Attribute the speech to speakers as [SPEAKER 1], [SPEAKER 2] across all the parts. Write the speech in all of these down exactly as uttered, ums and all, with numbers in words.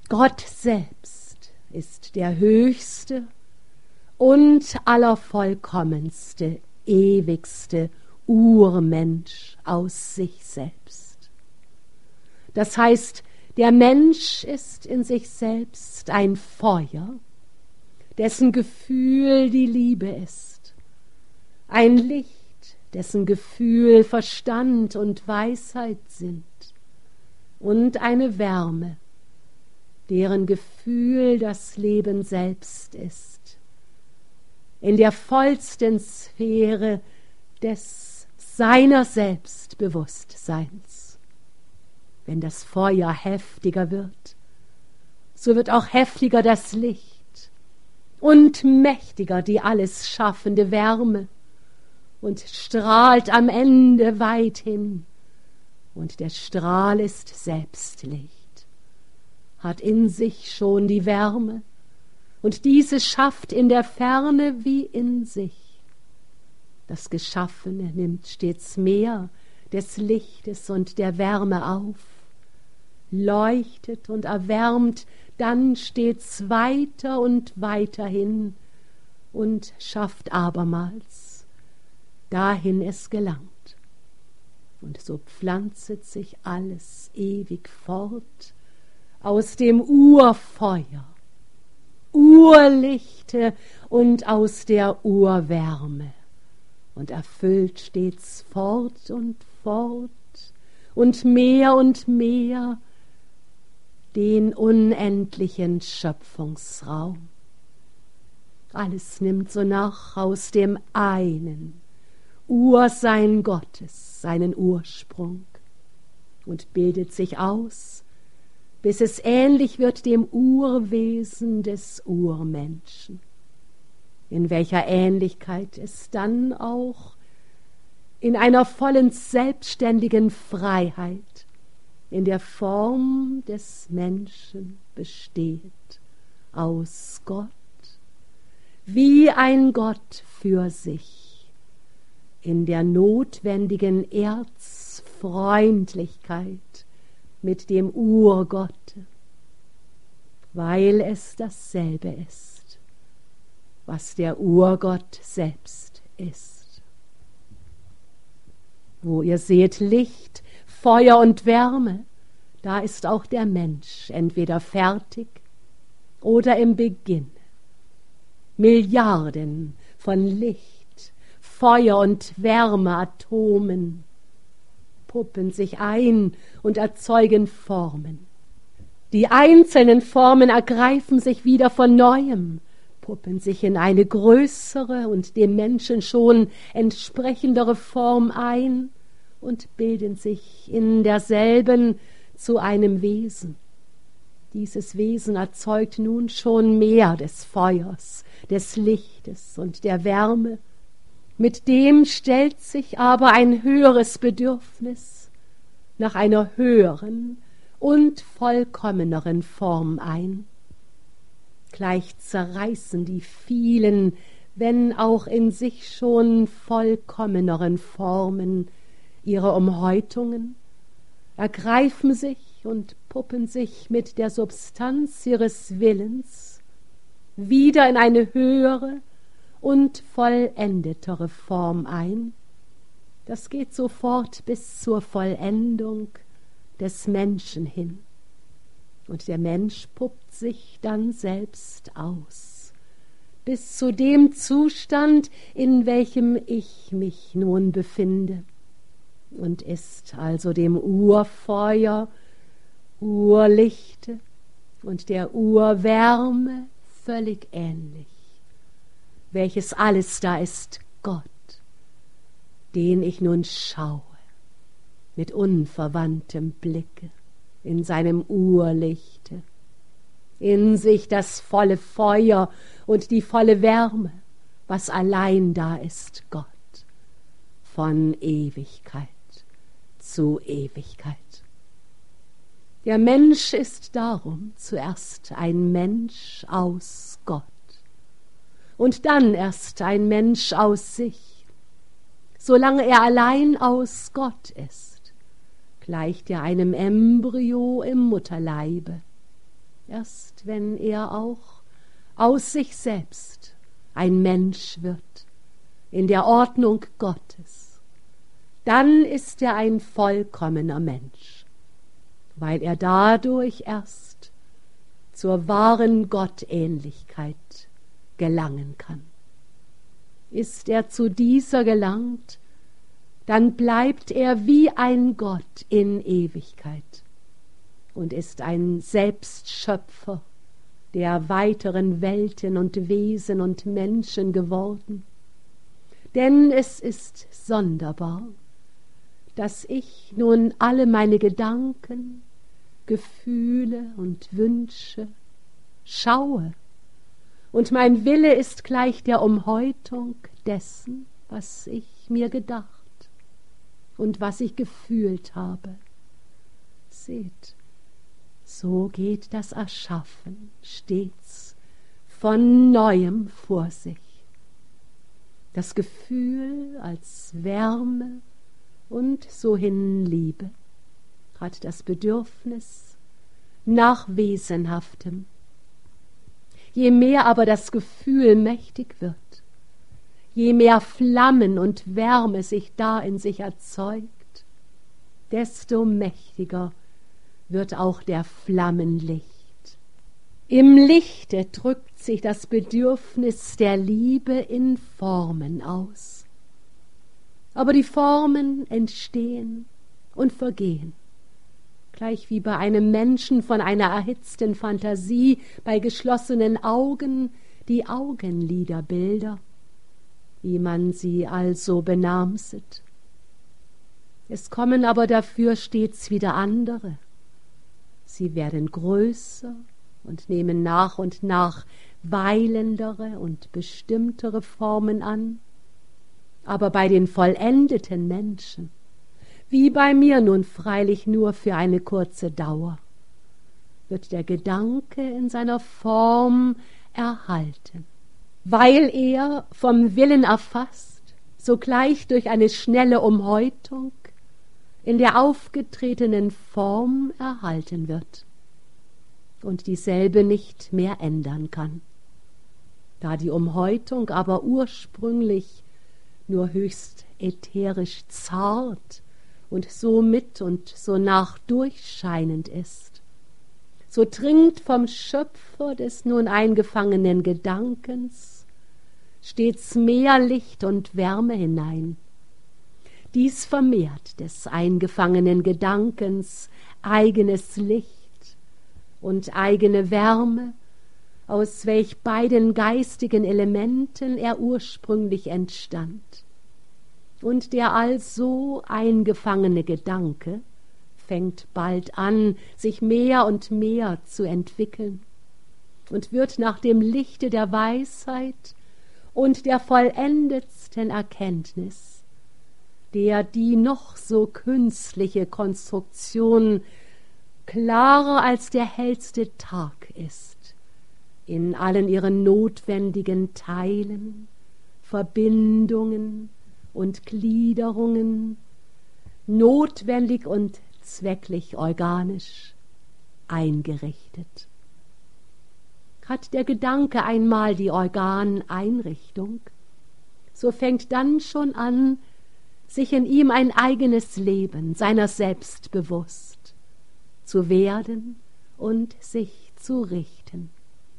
[SPEAKER 1] Gott selbst ist der höchste und allervollkommenste, ewigste Urmensch aus sich selbst. Das heißt, der Mensch ist in sich selbst ein Feuer, dessen Gefühl die Liebe ist, ein Licht, dessen Gefühl Verstand und Weisheit sind, und eine Wärme, deren Gefühl das Leben selbst ist, in der vollsten Sphäre des seiner Selbstbewusstseins. Wenn das Feuer heftiger wird, so wird auch heftiger das Licht und mächtiger die alles schaffende Wärme und strahlt am Ende weit hin. Und der Strahl ist selbst Licht, hat in sich schon die Wärme, und diese schafft in der Ferne wie in sich. Das Geschaffene nimmt stets mehr des Lichtes und der Wärme auf, leuchtet und erwärmt dann stets weiter und weiter hin und schafft abermals, dahin es gelangt. Und so pflanzet sich alles ewig fort aus dem Urfeuer, Urlichte und aus der Urwärme und erfüllt stets fort und fort und mehr und mehr den unendlichen Schöpfungsraum. Alles nimmt sonach aus dem einen Ursein Gottes seinen Ursprung und bildet sich aus, bis es ähnlich wird dem Urwesen des Urmenschen, in welcher Ähnlichkeit es dann auch in einer vollen selbstständigen Freiheit in der Form des Menschen besteht, aus Gott, wie ein Gott für sich, in der notwendigen Erzfreundlichkeit mit dem Urgotte, weil es dasselbe ist, was der Urgott selbst ist. Wo ihr seht Licht, Feuer und Wärme, da ist auch der Mensch entweder fertig oder im Beginn. Milliarden von Licht, Feuer und Wärmeatomen puppen sich ein und erzeugen Formen. Die einzelnen Formen ergreifen sich wieder von Neuem, puppen sich in eine größere und dem Menschen schon entsprechendere Form ein und bilden sich in derselben zu einem Wesen. Dieses Wesen erzeugt nun schon mehr des Feuers, des Lichtes und der Wärme. Mit dem stellt sich aber ein höheres Bedürfnis nach einer höheren und vollkommeneren Form ein. Gleich zerreißen die vielen, wenn auch in sich schon vollkommeneren Formen ihre Umhäutungen, ergreifen sich und puppen sich mit der Substanz ihres Willens wieder in eine höhere und vollendetere Form ein. Das geht sofort bis zur Vollendung des Menschen hin. Und der Mensch puppt sich dann selbst aus, bis zu dem Zustand, in welchem ich mich nun befinde, und ist also dem Urfeuer, Urlichte und der Urwärme völlig ähnlich, welches alles da ist, Gott, den ich nun schaue, mit unverwandtem Blicke in seinem Urlichte, in sich das volle Feuer und die volle Wärme, was allein da ist, Gott, von Ewigkeit zu Ewigkeit. Der Mensch ist darum zuerst ein Mensch aus Gott und dann erst ein Mensch aus sich. Solange er allein aus Gott ist, gleicht er einem Embryo im Mutterleibe. erst wenn er auch aus sich selbst ein Mensch wird, in der Ordnung Gottes, dann ist er ein vollkommener Mensch, weil er dadurch erst zur wahren Gottähnlichkeit gelangen kann. Ist er zu dieser gelangt, dann bleibt er wie ein Gott in Ewigkeit und ist ein Selbstschöpfer der weiteren Welten und Wesen und Menschen geworden. Denn es ist sonderbar, dass ich nun alle meine Gedanken, Gefühle und Wünsche schaue, und mein Wille ist gleich der Umhäutung dessen, was ich mir gedacht und was ich gefühlt habe. Seht, so geht das Erschaffen stets von Neuem vor sich. Das Gefühl als Wärme und so hin Liebe hat das Bedürfnis nach Wesenhaftem. Je mehr aber das Gefühl mächtig wird, je mehr Flammen und Wärme sich da in sich erzeugt, desto mächtiger wird auch der Flammenlicht. Im Lichte drückt sich das Bedürfnis der Liebe in Formen aus. Aber die Formen entstehen und vergehen, gleich wie bei einem Menschen von einer erhitzten Fantasie bei geschlossenen Augen die Augenliderbilder, wie man sie also benamset. Es kommen aber dafür stets wieder andere. Sie werden größer und nehmen nach und nach weilendere und bestimmtere Formen an. Aber bei den vollendeten Menschen, wie bei mir nun freilich nur für eine kurze Dauer, wird der Gedanke in seiner Form erhalten, weil er vom Willen erfasst, sogleich durch eine schnelle Umhäutung in der aufgetretenen Form erhalten wird und dieselbe nicht mehr ändern kann. Da die Umhäutung aber ursprünglich nur höchst ätherisch zart und so mit und so nach durchscheinend ist, so dringt vom Schöpfer des nun eingefangenen Gedankens stets mehr Licht und Wärme hinein. Dies vermehrt des eingefangenen Gedankens eigenes Licht und eigene Wärme, aus welch beiden geistigen Elementen er ursprünglich entstand. Und der also eingefangene Gedanke fängt bald an, sich mehr und mehr zu entwickeln und wird nach dem Lichte der Weisheit und der vollendetsten Erkenntnis, der die noch so künstliche Konstruktion klarer als der hellste Tag ist, in allen ihren notwendigen Teilen, Verbindungen und Gliederungen, notwendig und zwecklich organisch eingerichtet. Hat der Gedanke einmal die Organeinrichtung, so fängt dann schon an, sich in ihm ein eigenes Leben seiner selbst bewusst zu werden und sich zu richten.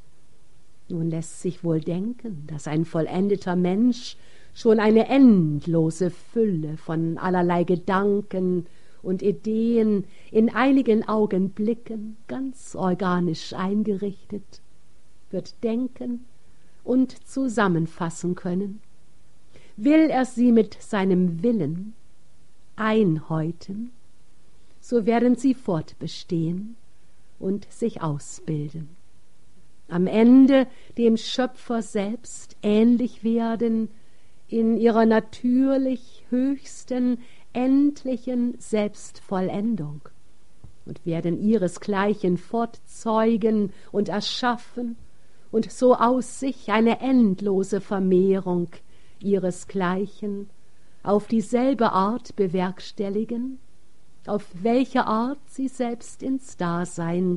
[SPEAKER 1] Nun lässt sich wohl denken, dass ein vollendeter Mensch schon eine endlose Fülle von allerlei Gedanken und Ideen in einigen Augenblicken ganz organisch eingerichtet wird denken und zusammenfassen können. Will er sie mit seinem Willen einhäuten, so werden sie fortbestehen und sich ausbilden. Am Ende dem Schöpfer selbst ähnlich werden in ihrer natürlich höchsten, endlichen Selbstvollendung und werden ihresgleichen fortzeugen und erschaffen und so aus sich eine endlose Vermehrung ihresgleichen auf dieselbe Art bewerkstelligen, auf welche Art sie selbst ins Dasein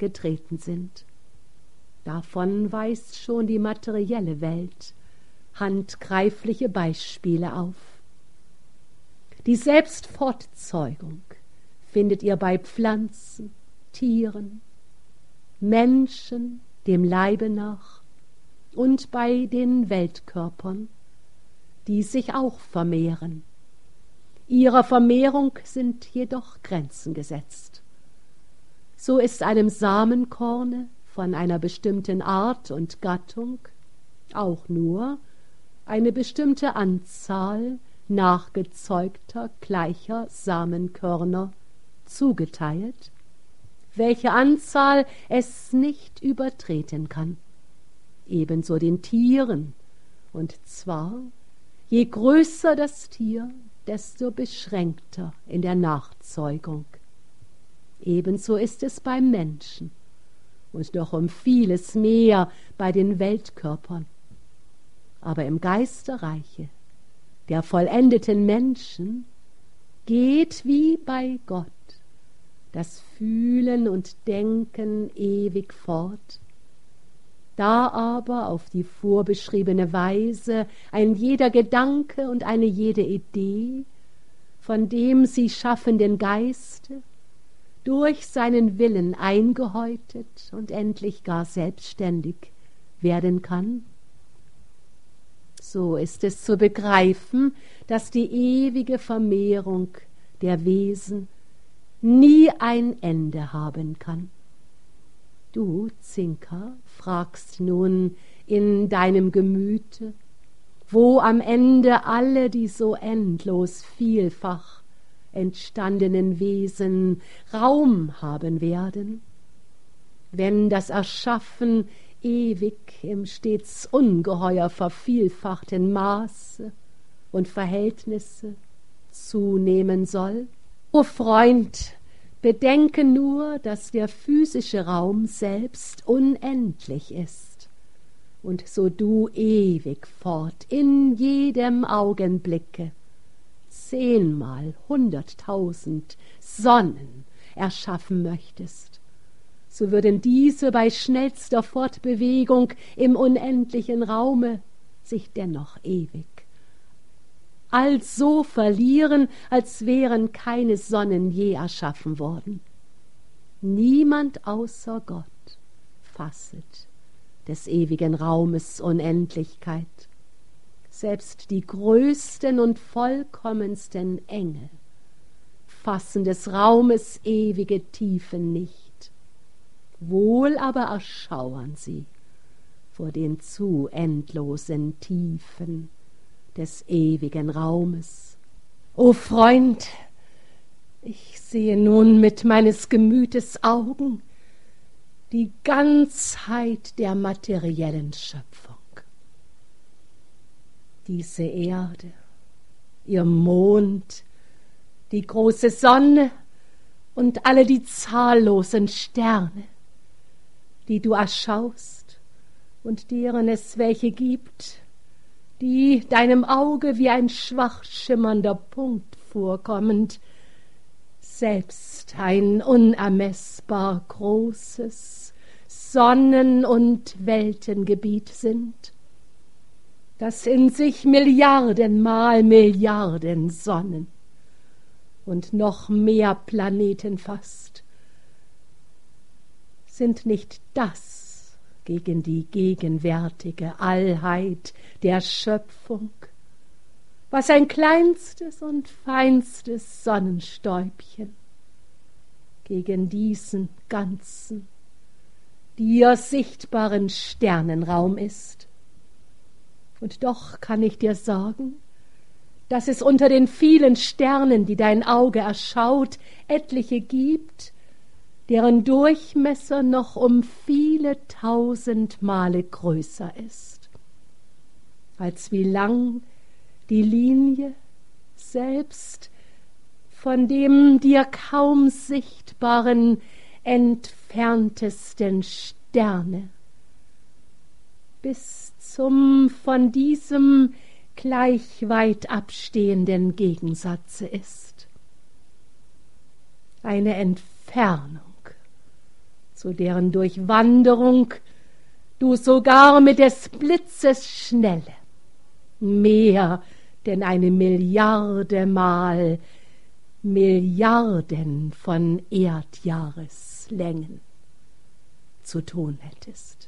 [SPEAKER 1] getreten sind. Davon weist schon die materielle Welt handgreifliche Beispiele auf. Die Selbstfortzeugung findet ihr bei Pflanzen, Tieren, Menschen dem Leibe nach und bei den Weltkörpern, die sich auch vermehren. Ihrer Vermehrung sind jedoch Grenzen gesetzt. So ist einem Samenkorne von einer bestimmten Art und Gattung auch nur eine bestimmte Anzahl nachgezeugter gleicher Samenkörner zugeteilt, welche Anzahl es nicht übertreten kann. Ebenso den Tieren, und zwar je größer das Tier, desto beschränkter in der Nachzeugung. Ebenso ist es beim Menschen und noch um vieles mehr bei den Weltkörpern. Aber im Geisterreiche der vollendeten Menschen geht wie bei Gott das Fühlen und Denken ewig fort, da aber auf die vorbeschriebene Weise ein jeder Gedanke und eine jede Idee von dem sie schaffenden Geiste durch seinen Willen eingehäutet und endlich gar selbstständig werden kann. So ist es zu begreifen, dass die ewige Vermehrung der Wesen nie ein Ende haben kann. Du, Zinka, fragst nun in deinem Gemüte, wo am Ende alle die so endlos vielfach entstandenen Wesen Raum haben werden, wenn das Erschaffen ewig im stets ungeheuer vervielfachten Maße und Verhältnisse zunehmen soll. O Freund, bedenke nur, dass der physische Raum selbst unendlich ist und so du ewig fort in jedem Augenblicke zehnmal hunderttausend Sonnen erschaffen möchtest, so würden diese bei schnellster Fortbewegung im unendlichen Raume sich dennoch ewig also verlieren, als wären keine Sonnen je erschaffen worden. Niemand außer Gott fasset des ewigen Raumes Unendlichkeit. Selbst die größten und vollkommensten Engel fassen des Raumes ewige Tiefen nicht. Wohl aber erschauern sie vor den zu endlosen Tiefen des ewigen Raumes. O Freund, ich sehe nun mit meines Gemütes Augen die Ganzheit der materiellen Schöpfung. Diese Erde, ihr Mond, die große Sonne und alle die zahllosen Sterne, die du erschaust und deren es welche gibt, die deinem Auge wie ein schwach schimmernder Punkt vorkommend, selbst ein unermessbar großes Sonnen- und Weltengebiet sind, das in sich Milliardenmal Milliarden Sonnen und noch mehr Planeten fasst. Sind nicht das gegen die gegenwärtige Allheit der Schöpfung, was ein kleinstes und feinstes Sonnenstäubchen gegen diesen ganzen, dir sichtbaren Sternenraum ist? Und doch kann ich dir sagen, dass es unter den vielen Sternen, die dein Auge erschaut, etliche gibt, deren Durchmesser noch um viele tausend Male größer ist, als wie lang die Linie selbst von dem dir kaum sichtbaren entferntesten Sterne bis zum von diesem gleich weit abstehenden Gegensatze ist. Eine Entfernung zu deren Durchwanderung du sogar mit des Blitzes Schnelle mehr denn eine Milliarde Mal Milliarden von Erdjahreslängen zu tun hättest.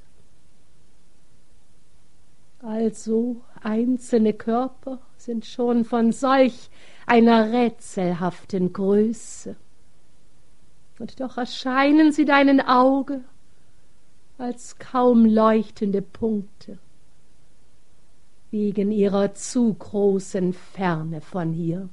[SPEAKER 1] Also einzelne Körper sind schon von solch einer rätselhaften Größe, und doch erscheinen sie deinem Auge als kaum leuchtende Punkte, wegen ihrer zu großen Ferne von hier.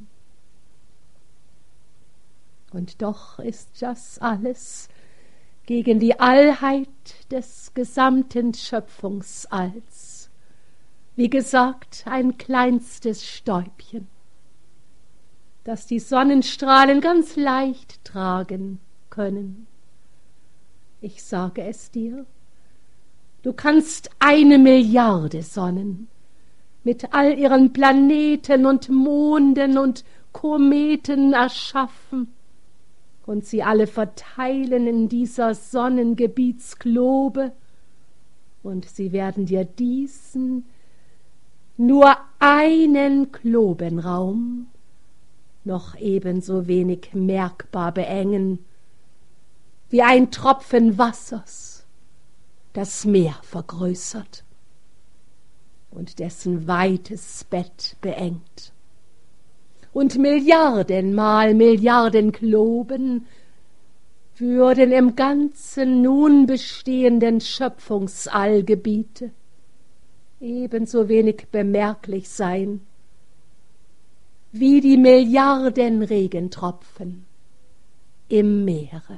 [SPEAKER 1] Und doch ist das alles gegen die Allheit des gesamten Schöpfungsalls, wie gesagt, ein kleinstes Stäubchen, das die Sonnenstrahlen ganz leicht tragen können. Ich sage es dir, du kannst eine Milliarde Sonnen mit all ihren Planeten und Monden und Kometen erschaffen und sie alle verteilen in dieser Sonnengebietsglobe, und sie werden dir diesen nur einen Globenraum noch ebenso wenig merkbar beengen, wie ein Tropfen Wassers das Meer vergrößert und dessen weites Bett beengt. Und Milliardenmal Milliarden Globen würden im ganzen nun bestehenden Schöpfungsallgebiete ebenso wenig bemerklich sein, wie die Milliarden Regentropfen im Meere.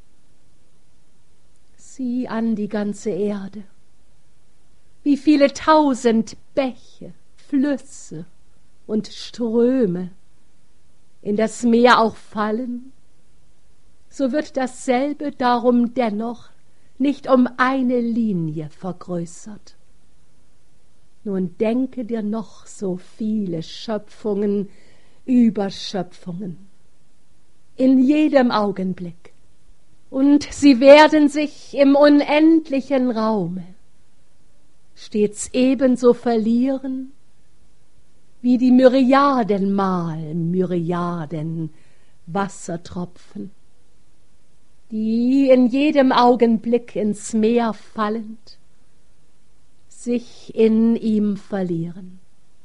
[SPEAKER 1] Sieh an die ganze Erde, wie viele tausend Bäche, Flüsse und Ströme in das Meer auch fallen, so wird dasselbe darum dennoch nicht um eine Linie vergrößert. Nun denke dir noch so viele Schöpfungen, Überschöpfungen, in jedem Augenblick, und sie werden sich im unendlichen Raume stets ebenso verlieren, wie die Myriadenmal Myriaden Wassertropfen, die in jedem Augenblick ins Meer fallend sich in ihm verlieren.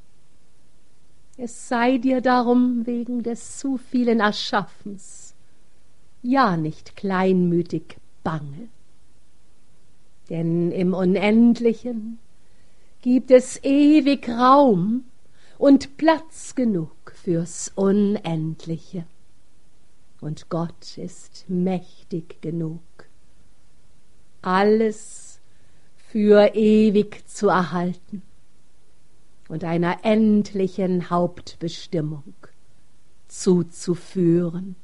[SPEAKER 1] Es sei dir darum wegen des zu vielen Erschaffens ja nicht kleinmütig bange, denn im Unendlichen gibt es ewig Raum und Platz genug fürs Unendliche, und Gott ist mächtig genug, alles für ewig zu erhalten und einer endlichen Hauptbestimmung zuzuführen.